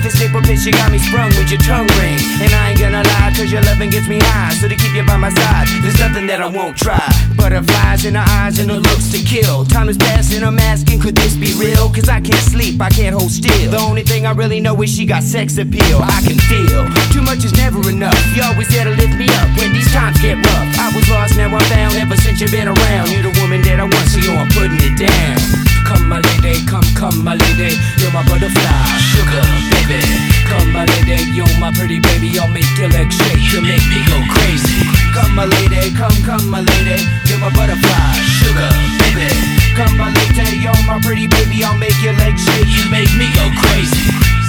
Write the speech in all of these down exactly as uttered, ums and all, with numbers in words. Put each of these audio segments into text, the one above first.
this nipple bitch, you got me sprung with your tongue ring. And I ain't gonna lie, cause your loving gets me high. So to keep you by my side, there's nothing that I won't try. Butterflies in her eyes and her looks to kill. Time is passing, I'm asking, could this be real? Cause I can't sleep, I can't hold still. The only thing I really know is she got sex appeal. I can feel, too much is never enough. You always there to lift me up when these times get rough. I was lost, now I'm found, ever since you've been around. You're the woman that I want, so yo, I'm putting it down. Come my lady, come, come my lady, you're my butterfly, sugar baby. Come my lady, you're my pretty baby, I'll make your legs shake, you make me go crazy. Come my lady, come, come my lady, you're my butterfly, sugar baby. Come my lady, you're my pretty baby, I'll make your legs shake, you make me go crazy.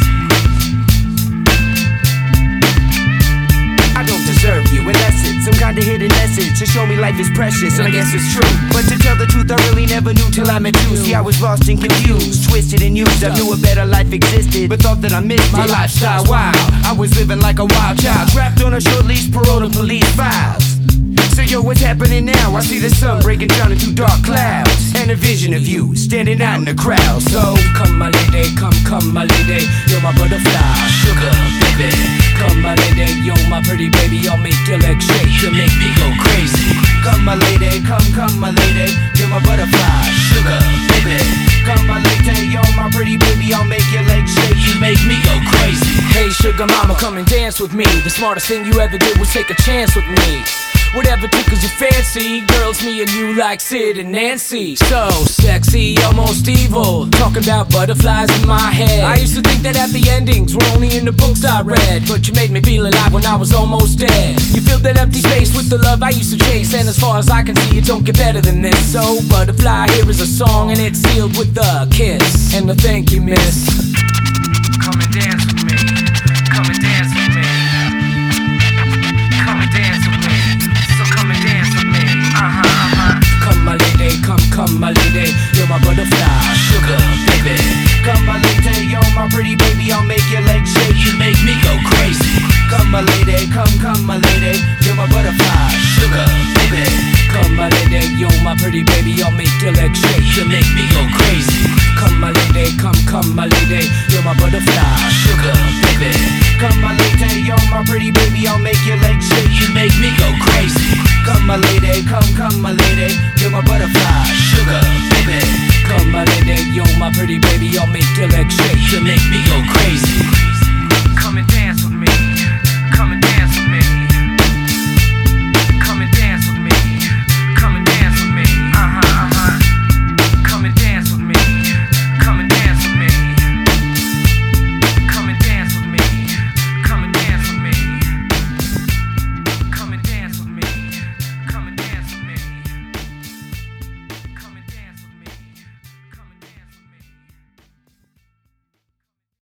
I don't deserve you, unless it's some kind of hidden message to show me life is precious, and I guess it's true. But to tell the truth, I really never knew till I met you. See, I was lost and confused, twisted and used. I knew a better life existed, but thought that I missed my lifestyle wild. I was living like a wild child, trapped on a short leash, parole to police files. So yo, what's happening now? I see the sun breaking down into dark clouds, and a vision of you standing out in the crowd. So come my lady, come, come my lady, you're my butterfly, sugar baby. Come my lady, you're my pretty baby, I'll make your legs shake, you make me go crazy. Come my lady, come, come my lady, you're my butterfly, sugar baby. Come my lady, you're my pretty baby, I'll make your legs shake, you make me go crazy. Hey sugar mama, come and dance with me. The smartest thing you ever did was take a chance with me. Whatever tickles your fancy, girls, me and you like Sid and Nancy. So sexy, almost evil, talking about butterflies in my head. I used to think that happy endings were only in the books I read, but you made me feel alive when I was almost dead. You filled that empty space with the love I used to chase, and as far as I can see, it don't get better than this. So butterfly, here is a song, and it's sealed with a kiss and a thank you, miss. Come and dance with me, come and dance with me, come and dance with me. Uh-huh, uh-huh. Come my lady, come, come my lady, you're my butterfly, sugar baby. Come my lady, you're my pretty baby, I'll make your legs shake, you make me go crazy. Come my lady, come, come my lady, you're my butterfly, sugar baby. Come my lady, you're my pretty baby, I'll make your legs shake, you make me go crazy. Come my lady, come, come my lady, you're my butterfly, sugar baby. Come my lady, you're my pretty baby, I'll make your legs shake, you make me go crazy. Come my lady, come, come my lady, you're my butterfly, sugar baby. Come my lady, you're my pretty baby, I'll make your legs shake, you make me go crazy.